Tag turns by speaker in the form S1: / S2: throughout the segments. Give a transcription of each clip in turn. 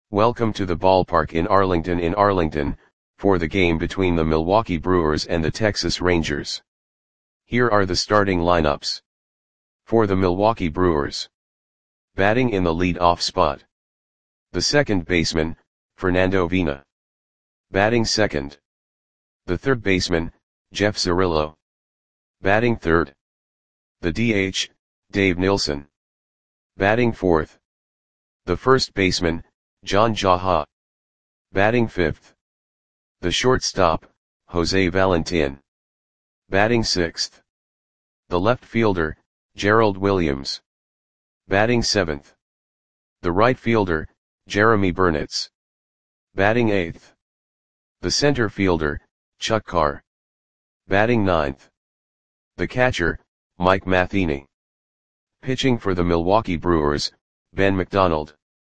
S1: Welcome to the ballpark in Arlington, for the game between the Milwaukee Brewers and the Texas Rangers. Here are the starting lineups. For the Milwaukee Brewers. Batting in the lead-off spot. The second baseman, Fernando Vina. Batting second. The third baseman, Jeff Cirillo. Batting third. The DH, Dave Nilsson. Batting fourth. The first baseman, John Jaha. Batting fifth. The shortstop, Jose Valentin. Batting sixth. The left fielder, Gerald Williams. Batting seventh. The right fielder, Jeremy Burnitz. Batting eighth. The center fielder, Chuck Carr. Batting ninth. The catcher, Mike Matheny. Pitching for the Milwaukee Brewers, Ben McDonald.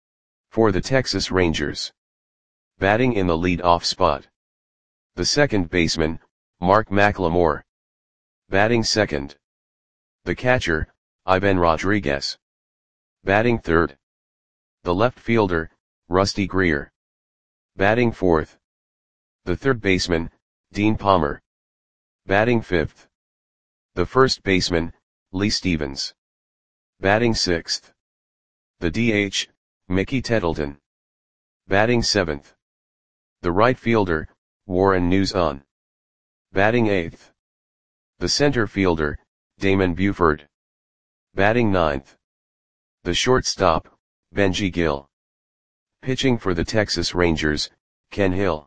S1: For the Texas Rangers. Batting in the lead-off spot. The second baseman, Mark McLemore. Batting second. The catcher, Ivan Rodriguez. Batting third. The left fielder, Rusty Greer. Batting fourth. The third baseman, Dean Palmer. Batting fifth. The first baseman, Lee Stevens. Batting sixth. The DH, Mickey Tettleton. Batting seventh. The right fielder, Warren Newson. Batting eighth. The center fielder, Damon Buford. Batting ninth. The shortstop, Benji Gill. Pitching for the Texas Rangers, Ken Hill.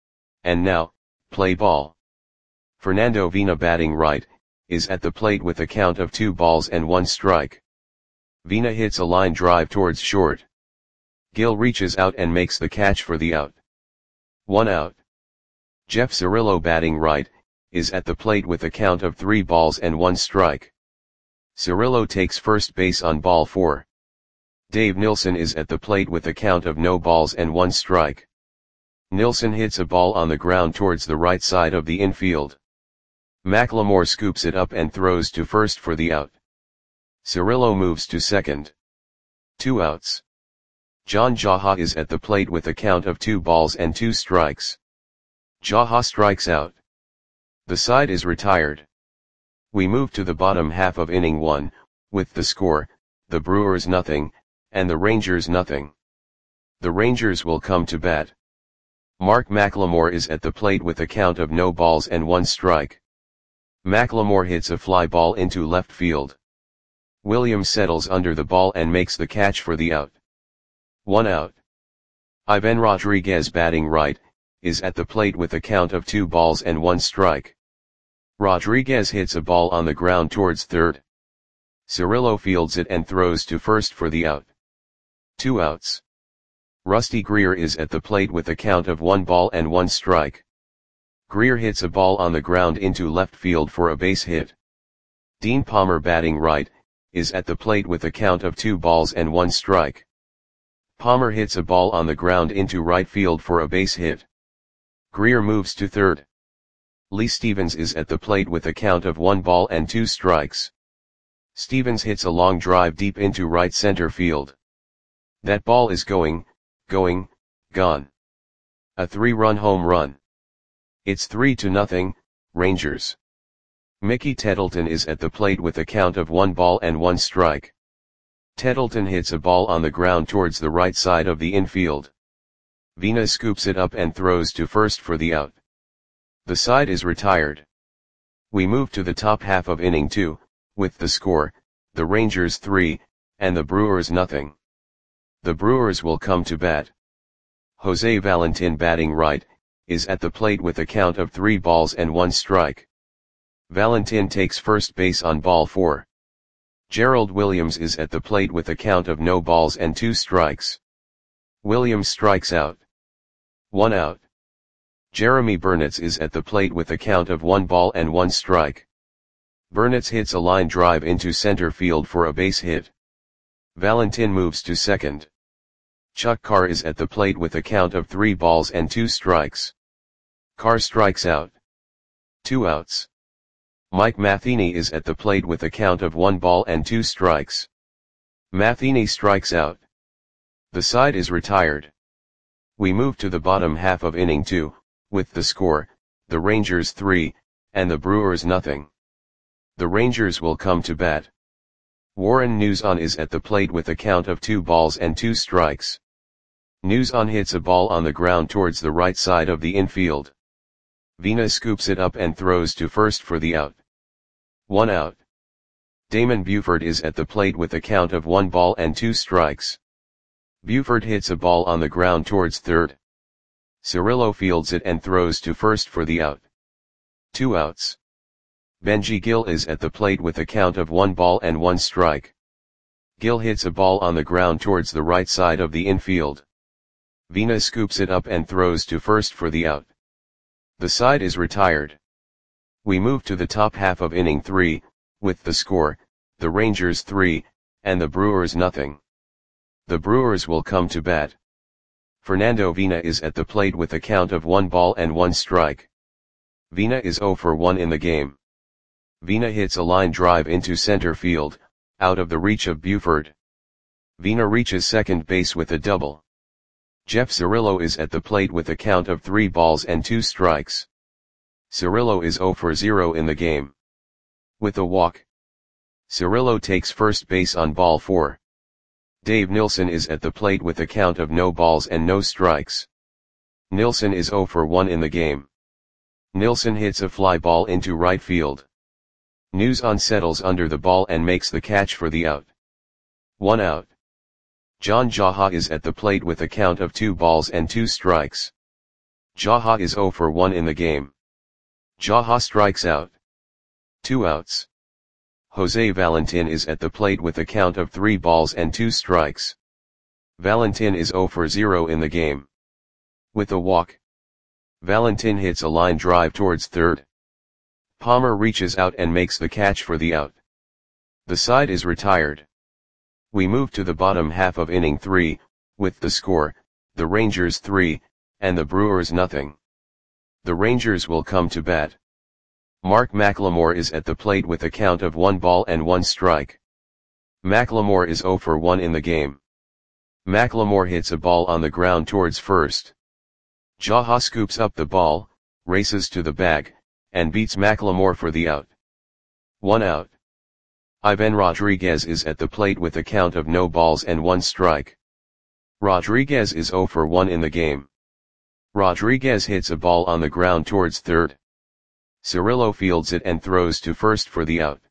S1: And now, play ball. Fernando Vina batting right, is at the plate with a count of 2-1 strike. Vina hits a line drive towards short. Gill reaches out and makes the catch for the out. 1 out. Jeff Cirillo batting right, is at the plate with a count of 3-1 strike. Cirillo takes first base on ball 4. Dave Nilsson is at the plate with a count of 0-1 strike. Nilsson hits a ball on the ground towards the right side of the infield. McLemore scoops it up and throws to first for the out. Cirillo moves to second. 2 outs. John Jaha is at the plate with a count of 2-2 strikes. Jaha strikes out. The side is retired. We move to the bottom half of inning 1, with the score, the Brewers nothing, and the Rangers nothing. The Rangers will come to bat. Mark McLemore is at the plate with a count of 0-1 strike. McLemore hits a fly ball into left field. Williams settles under the ball and makes the catch for the out. 1 out. Ivan Rodriguez batting right, is at the plate with a count of 2-1 strike. Rodriguez hits a ball on the ground towards third. Cirillo fields it and throws to first for the out. 2 outs. Rusty Greer is at the plate with a count of 1-1 strike. Greer hits a ball on the ground into left field for a base hit. Dean Palmer batting right, is at the plate with a count of 2-1 strike. Palmer hits a ball on the ground into right field for a base hit. Greer moves to third. Lee Stevens is at the plate with a count of 1-2 strikes. Stevens hits a long drive deep into right center field. That ball is gone. A 3-run home run. It's 3-0, Rangers. Mickey Tettleton is at the plate with a count of 1-1 strike. Tettleton hits a ball on the ground towards the right side of the infield. Vina scoops it up and throws to first for the out. The side is retired. We move to the top half of inning 2, with the score, the Rangers 3, and the Brewers nothing. The Brewers will come to bat. Jose Valentin batting right, is at the plate with a count of 3-1 strike. Valentin takes first base on ball 4. Gerald Williams is at the plate with a count of 0-2 strikes. Williams strikes out. 1 out. Jeremy Burnitz is at the plate with a count of 1-1 strike. Burnitz hits a line drive into center field for a base hit. Valentin moves to second. Chuck Carr is at the plate with a count of 3-2 strikes. Carr strikes out. 2 outs. Mike Matheny is at the plate with a count of 1-2 strikes. Matheny strikes out. The side is retired. We move to the bottom half of inning 2, with the score, the Rangers 3, and the Brewers nothing. The Rangers will come to bat. Warren Nuzon is at the plate with a count of 2 balls and 2 strikes. Nuzon hits a ball on the ground towards the right side of the infield. Vina scoops it up and throws to first for the out. 1 out. Damon Buford is at the plate with a count of 1 ball and 2 strikes. Buford hits a ball on the ground towards third. Cirillo fields it and throws to first for the out. 2 outs. Benji Gil is at the plate with a count of 1 ball and 1 strike. Gil hits a ball on the ground towards the right side of the infield. Vina scoops it up and throws to first for the out. The side is retired. We move to the top half of inning 3, with the score, the Rangers 3, and the Brewers nothing. The Brewers will come to bat. Fernando Vina is at the plate with a count of 1 ball and 1 strike. Vina is 0 for 1 in the game. Vina hits a line drive into center field, out of the reach of Buford. Vina reaches second base with a double. Jeff Cirillo is at the plate with a count of 3 balls and 2 strikes. Cirillo is 0 for 0 in the game. With a walk, Cirillo takes first base on ball 4. Dave Nilsson is at the plate with a count of no balls and no strikes. Nilsson is 0 for 1 in the game. Nilsson hits a fly ball into right field. Nuzon settles under the ball and makes the catch for the out. 1 out. John Jaha is at the plate with a count of 2 balls and 2 strikes. Jaha is 0 for 1 in the game. Jaha strikes out. 2 outs. Jose Valentin is at the plate with a count of 3 balls and 2 strikes. Valentin is 0 for 0 in the game. With a walk, Valentin hits a line drive towards third. Palmer reaches out and makes the catch for the out. The side is retired. We move to the bottom half of inning 3, with the score, the Rangers 3, and the Brewers nothing. The Rangers will come to bat. Mark McLemore is at the plate with a count of 1 ball and 1 strike. McLemore is 0 for 1 in the game. McLemore hits a ball on the ground towards first. Jaha scoops up the ball, races to the bag, and beats McLemore for the out. 1 out. Ivan Rodriguez is at the plate with a count of no balls and 1 strike. Rodriguez is 0 for 1 in the game. Rodriguez hits a ball on the ground towards third. Cirillo fields it and throws to first for the out.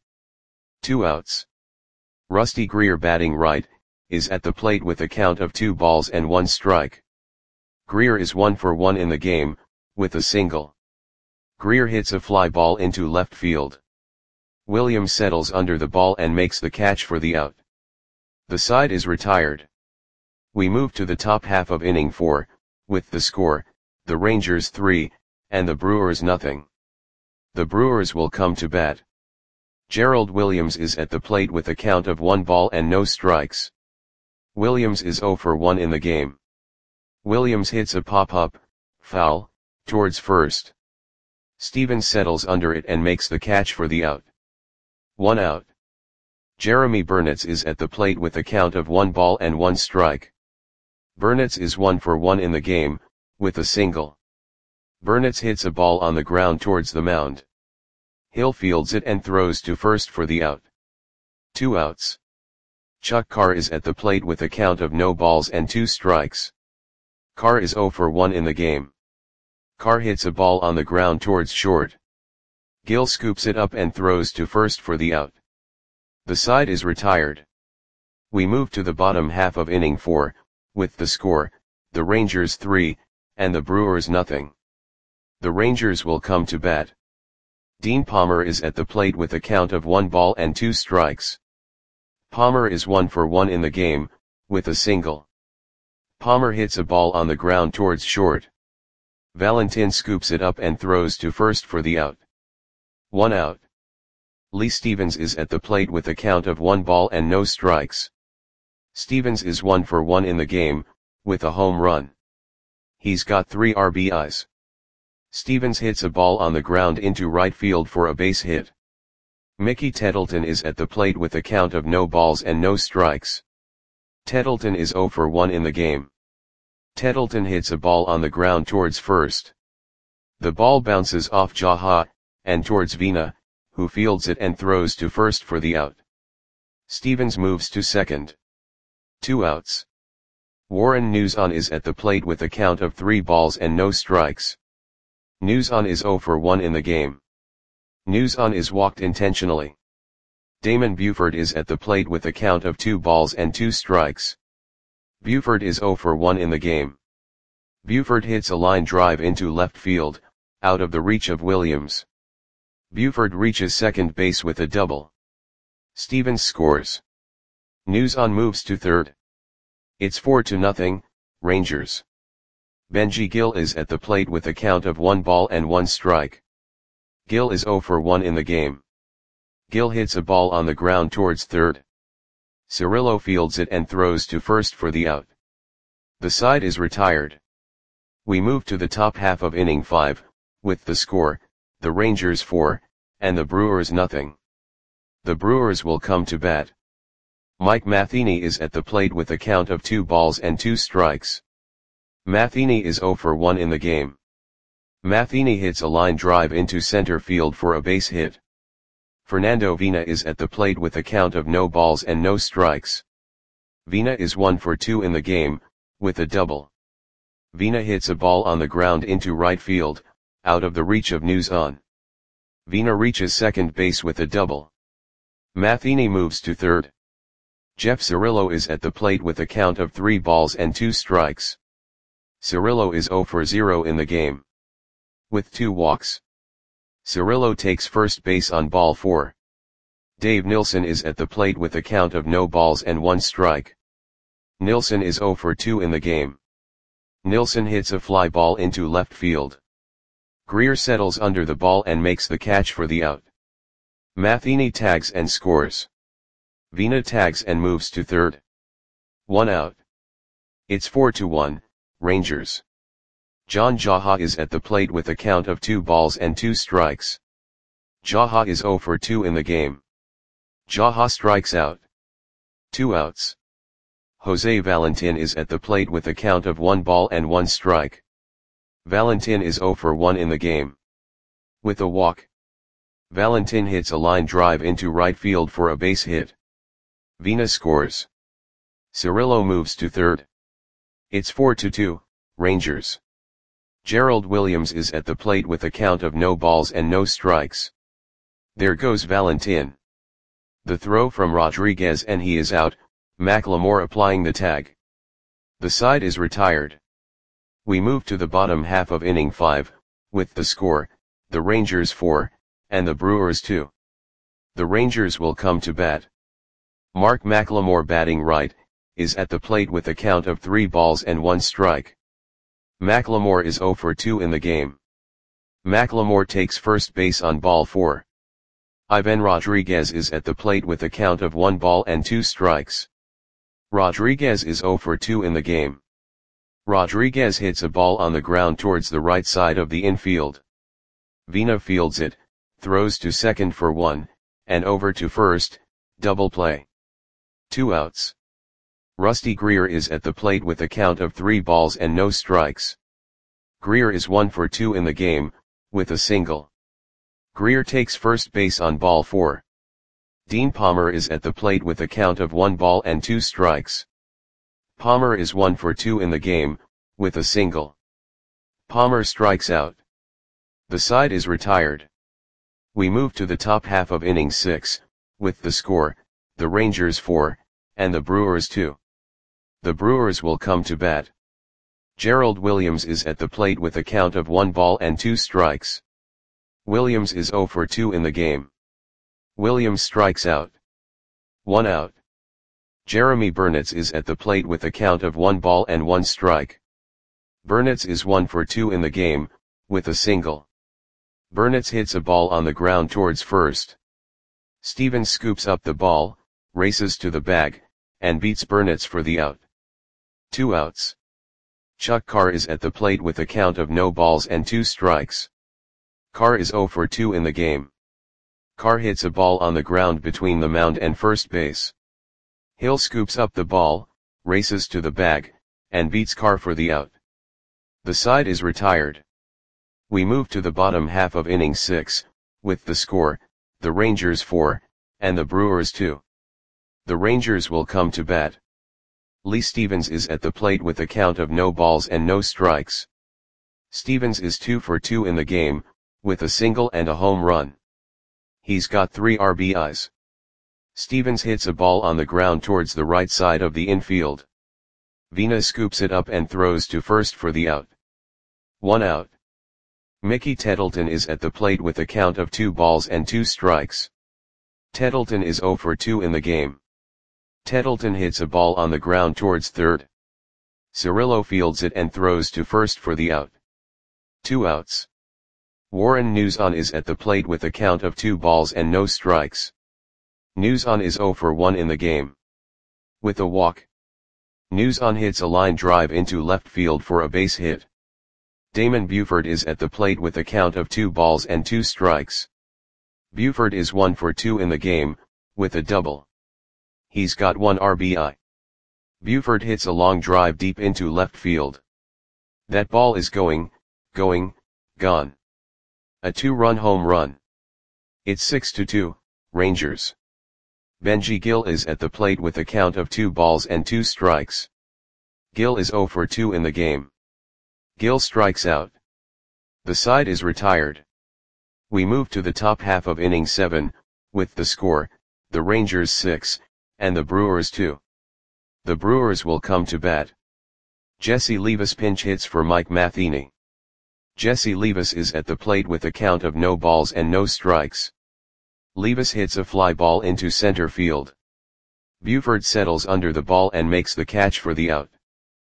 S1: 2 outs. Rusty Greer, batting right, is at the plate with a count of 2 balls and 1 strike. Greer is 1 for 1 in the game, with a single. Greer hits a fly ball into left field. Williams settles under the ball and makes the catch for the out. The side is retired. We move to the top half of inning 4, with the score, the Rangers 3, and the Brewers nothing. The Brewers will come to bat. Gerald Williams is at the plate with a count of 1 ball and no strikes. Williams is 0 for 1 in the game. Williams hits a pop-up, foul, towards first. Stevens settles under it and makes the catch for the out. 1 out. Jeremy Burnitz is at the plate with a count of 1 ball and 1 strike. Burnitz is 1 for 1 in the game, with a single. Burnitz hits a ball on the ground towards the mound. Hill fields it and throws to first for the out. 2 outs. Chuck Carr is at the plate with a count of no balls and 2 strikes. Carr is 0 for 1 in the game. Carr hits a ball on the ground towards short. Gill scoops it up and throws to first for the out. The side is retired. We move to the bottom half of inning 4, with the score, the Rangers 3, and the Brewers nothing. The Rangers will come to bat. Dean Palmer is at the plate with a count of 1 ball and 2 strikes. Palmer is 1 for 1 in the game, with a single. Palmer hits a ball on the ground towards short. Valentin scoops it up and throws to first for the out. 1 out. Lee Stevens is at the plate with a count of 1 ball and no strikes. Stevens is 1 for 1 in the game, with a home run. He's got 3 RBIs. Stevens hits a ball on the ground into right field for a base hit. Mickey Tettleton is at the plate with a count of no balls and no strikes. Tettleton is 0 for 1 in the game. Tettleton hits a ball on the ground towards first. The ball bounces off Jaha, and towards Vina, who fields it and throws to first for the out. Stevens moves to second. 2 outs. Warren Nuzan is at the plate with a count of 3 balls and no strikes. Nuzan is 0 for 1 in the game. Nuzan is walked intentionally. Damon Buford is at the plate with a count of 2 balls and 2 strikes. Buford is 0 for 1 in the game. Buford hits a line drive into left field, out of the reach of Williams. Buford reaches second base with a double. Stevens scores. Nuzan moves to third. It's 4-0, Rangers. Benji Gill is at the plate with a count of 1 ball and 1 strike. Gill is 0 for 1 in the game. Gill hits a ball on the ground towards third. Cirillo fields it and throws to first for the out. The side is retired. We move to the top half of inning 5, with the score, the Rangers 4, and the Brewers nothing. The Brewers will come to bat. Mike Matheny is at the plate with a count of 2 balls and 2 strikes. Matheny is 0 for 1 in the game. Matheny hits a line drive into center field for a base hit. Fernando Vina is at the plate with a count of no balls and no strikes. Vina is 1 for 2 in the game, with a double. Vina hits a ball on the ground into right field, out of the reach of Nuzan. Vina reaches second base with a double. Matheny moves to third. Jeff Cirillo is at the plate with a count of 3 balls and 2 strikes. Cirillo is 0 for 0 in the game. With 2 walks. Cirillo takes first base on ball 4. Dave Nilsson is at the plate with a count of no balls and 1 strike. Nilsson is 0 for 2 in the game. Nilsson hits a fly ball into left field. Greer settles under the ball and makes the catch for the out. Matheny tags and scores. Vina tags and moves to third. 1 out. It's 4-1, Rangers. John Jaha is at the plate with a count of 2 balls and 2 strikes. Jaha is 0 for 2 in the game. Jaha strikes out. 2 outs. Jose Valentin is at the plate with a count of 1 ball and 1 strike. Valentin is 0 for 1 in the game. With a walk. Valentin hits a line drive into right field for a base hit. Vina scores. Cirillo moves to third. It's 4-2, Rangers. Gerald Williams is at the plate with a count of no balls and no strikes. There goes Valentin. The throw from Rodriguez and he is out, McLemore applying the tag. The side is retired. We move to the bottom half of inning 5, with the score, the Rangers 4, and the Brewers 2. The Rangers will come to bat. Mark McLemore batting right, is at the plate with a count of 3 balls and 1 strike. McLemore is 0 for 2 in the game. McLemore takes first base on ball 4. Ivan Rodriguez is at the plate with a count of 1 ball and 2 strikes. Rodriguez is 0 for 2 in the game. Rodriguez hits a ball on the ground towards the right side of the infield. Vina fields it, throws to second for 1, and over to first, double play. 2 outs. Rusty Greer is at the plate with a count of 3 balls and no strikes. Greer is 1 for 2 in the game, with a single. Greer takes first base on ball 4. Dean Palmer is at the plate with a count of 1 ball and 2 strikes. Palmer is 1 for 2 in the game, with a single. Palmer strikes out. The side is retired. We move to the top half of inning 6, with the score, the Rangers 4, and the Brewers 2. The Brewers will come to bat. Gerald Williams is at the plate with a count of 1 ball and 2 strikes. Williams is 0 for 2 in the game. Williams strikes out. 1 out. Jeremy Burnitz is at the plate with a count of 1 ball and 1 strike. Burnitz is 1 for 2 in the game, with a single. Burnitz hits a ball on the ground towards first. Stevens scoops up the ball, races to the bag, and beats Burnitz for the out. 2 outs. Chuck Carr is at the plate with a count of no balls and 2 strikes. Carr is 0 for 2 in the game. Carr hits a ball on the ground between the mound and first base. Hill scoops up the ball, races to the bag, and beats Carr for the out. The side is retired. We move to the bottom half of inning 6, with the score, the Rangers 4, and the Brewers 2. The Rangers will come to bat. Lee Stevens is at the plate with a count of no balls and no strikes. Stevens is 2 for 2 in the game, with a single and a home run. He's got 3 RBIs. Stevens hits a ball on the ground towards the right side of the infield. Vina scoops it up and throws to first for the out. 1 out. Mickey Tettleton is at the plate with a count of 2 balls and 2 strikes. Tettleton is 0 for 2 in the game. Tettleton hits a ball on the ground towards third. Cirillo fields it and throws to first for the out. 2 outs. Warren Newson is at the plate with a count of 2 balls and no strikes. Newson is 0 for 1 in the game. With a walk, Newson hits a line drive into left field for a base hit. Damon Buford is at the plate with a count of 2 balls and 2 strikes. Buford is 1 for 2 in the game, with a double. He's got 1 RBI. Buford hits a long drive deep into left field. That ball is gone. A 2-run home run. It's 6-2, Rangers. Benji Gil is at the plate with a count of 2 balls and 2 strikes. Gil is 0 for 2 in the game. Gil strikes out. The side is retired. We move to the top half of inning 7, with the score, the Rangers 6, and the Brewers 2. The Brewers will come to bat. Jesse Levis pinch hits for Mike Matheny. Jesse Levis is at the plate with a count of no balls and no strikes. Levis hits a fly ball into center field. Buford settles under the ball and makes the catch for the out.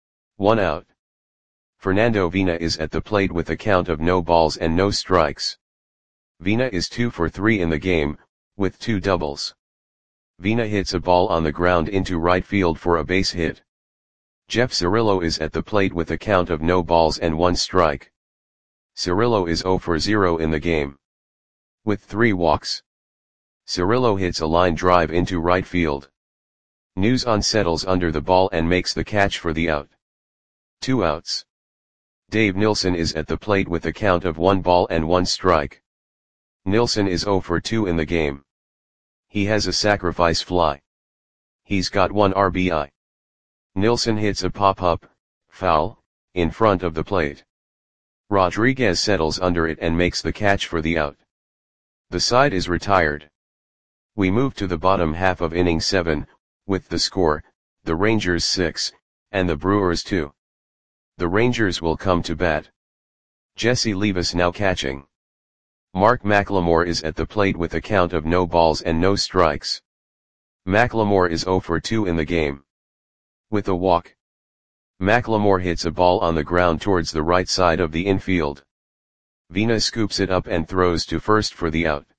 S1: 1 out. Fernando Vina is at the plate with a count of no balls and no strikes. Vina is 2 for 3 in the game, with 2 doubles. Vina hits a ball on the ground into right field for a base hit. Jeff Cirillo is at the plate with a count of no balls and 1 strike. Cirillo is 0 for 0 in the game. With 3 walks, Cirillo hits a line drive into right field. Newson settles under the ball and makes the catch for the out. 2 outs. Dave Nilsson is at the plate with a count of 1 ball and 1 strike. Nilsson is 0 for 2 in the game. He has a sacrifice fly. He's got 1 RBI. Nilsson hits a pop-up, foul, in front of the plate. Rodriguez settles under it and makes the catch for the out. The side is retired. We move to the bottom half of inning 7, with the score, the Rangers 6, and the Brewers 2. The Rangers will come to bat. Jesse Levis now catching. Mark McLemore is at the plate with a count of no balls and no strikes. McLemore is 0 for 2 in the game. With a walk, McLemore hits a ball on the ground towards the right side of the infield. Vina scoops it up and throws to first for the out.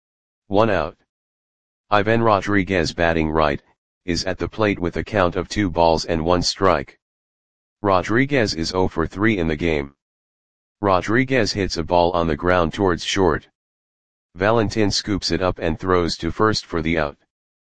S1: 1 out. Ivan Rodriguez batting right, is at the plate with a count of 2 balls and 1 strike. Rodriguez is 0 for 3 in the game. Rodriguez hits a ball on the ground towards short. Valentin scoops it up and throws to first for the out.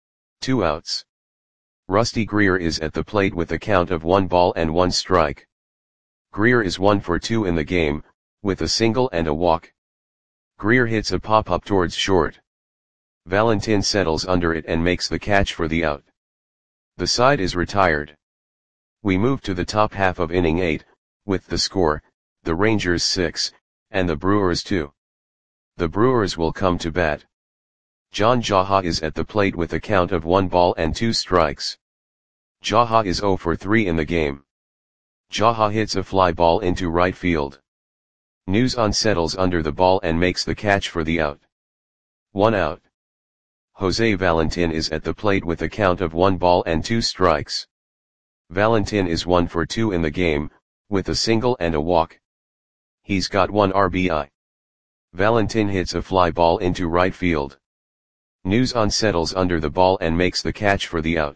S1: 2 outs. Rusty Greer is at the plate with a count of 1 ball and 1 strike. Greer is 1 for 2 in the game, with a single and a walk. Greer hits a pop-up towards short. Valentin settles under it and makes the catch for the out. The side is retired. We move to the top half of inning 8, with the score, the Rangers 6, and the Brewers 2. The Brewers will come to bat. John Jaha is at the plate with a count of 1 ball and 2 strikes. Jaha is 0 for 3 in the game. Jaha hits a fly ball into right field. Newson settles under the ball and makes the catch for the out. 1 out. Jose Valentin is at the plate with a count of 1 ball and 2 strikes. Valentin is 1 for 2 in the game, with a single and a walk. He's got 1 RBI. Valentin hits a fly ball into right field. Newson settles under the ball and makes the catch for the out.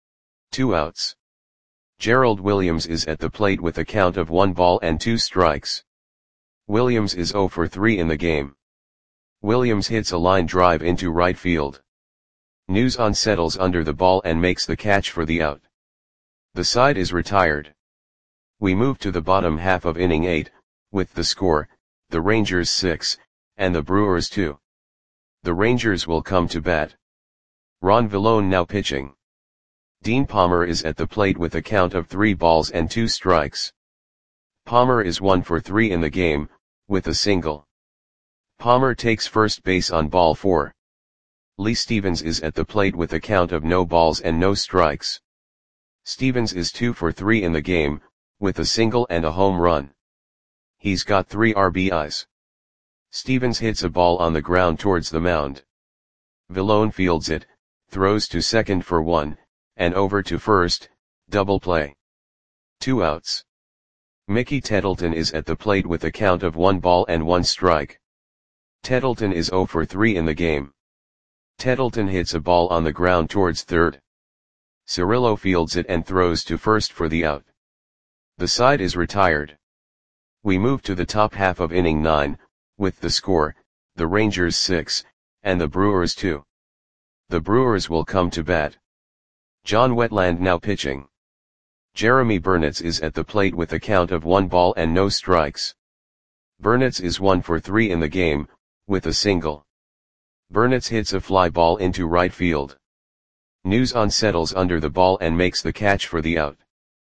S1: 2 outs. Gerald Williams is at the plate with a count of 1 ball and 2 strikes. Williams is 0 for 3 in the game. Williams hits a line drive into right field. Newson settles under the ball and makes the catch for the out. The side is retired. We move to the bottom half of inning 8, with the score, the Rangers 6, and the Brewers 2. The Rangers will come to bat. Ron Villone now pitching. Dean Palmer is at the plate with a count of 3 balls and 2 strikes. Palmer is 1 for 3 in the game, with a single. Palmer takes first base on ball 4. Lee Stevens is at the plate with a count of no balls and no strikes. Stevens is 2 for 3 in the game, with a single and a home run. He's got 3 RBIs. Stevens hits a ball on the ground towards the mound. Villone fields it, throws to second for 1, and over to first, double play. 2 outs. Mickey Tettleton is at the plate with a count of 1 ball and 1 strike. Tettleton is 0 for 3 in the game. Tettleton hits a ball on the ground towards third. Cirillo fields it and throws to first for the out. The side is retired. We move to the top half of inning 9, with the score, the Rangers 6, and the Brewers 2. The Brewers will come to bat. John Wetland now pitching. Jeremy Burnitz is at the plate with a count of 1 ball and no strikes. Burnitz is 1 for 3 in the game, with a single. Burnitz hits a fly ball into right field. Nuzon settles under the ball and makes the catch for the out.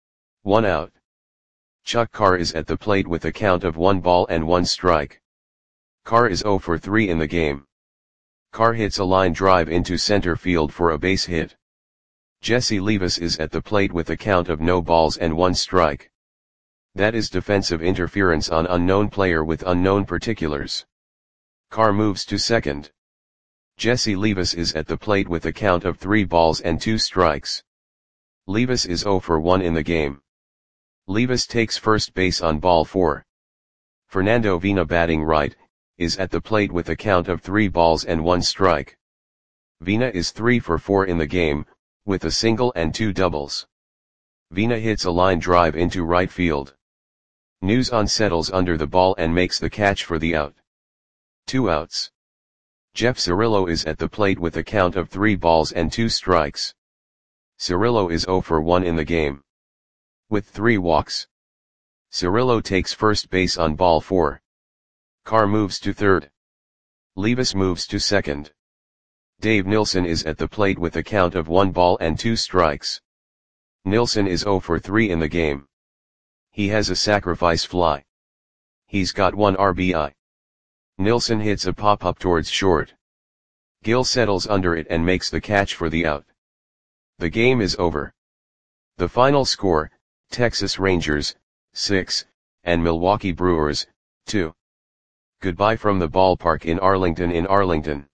S1: 1 out. Chuck Carr is at the plate with a count of 1 ball and 1 strike. Carr is 0 for 3 in the game. Carr hits a line drive into center field for a base hit. Jesse Levis is at the plate with a count of no balls and 1 strike. That is defensive interference on unknown player with unknown particulars. Carr moves to second. Jesse Levis is at the plate with a count of 3 balls and 2 strikes. Levis is 0 for 1 in the game. Levis takes first base on ball 4. Fernando Vina batting right, is at the plate with a count of 3 balls and 1 strike. Vina is 3 for 4 in the game, with a single and 2 doubles. Vina hits a line drive into right field. Nuzon settles under the ball and makes the catch for the out. 2 outs. Jeff Cirillo is at the plate with a count of 3 balls and 2 strikes. Cirillo is 0 for 1 in the game. With 3 walks. Cirillo takes first base on ball 4. Carr moves to third. Levis moves to second. Dave Nilsson is at the plate with a count of 1 ball and 2 strikes. Nilsson is 0 for 3 in the game. He has a sacrifice fly. He's got 1 RBI. Nilsson hits a pop-up towards short. Gill settles under it and makes the catch for the out. The game is over. The final score, Texas Rangers, 6, and Milwaukee Brewers, 2. Goodbye from the ballpark in Arlington.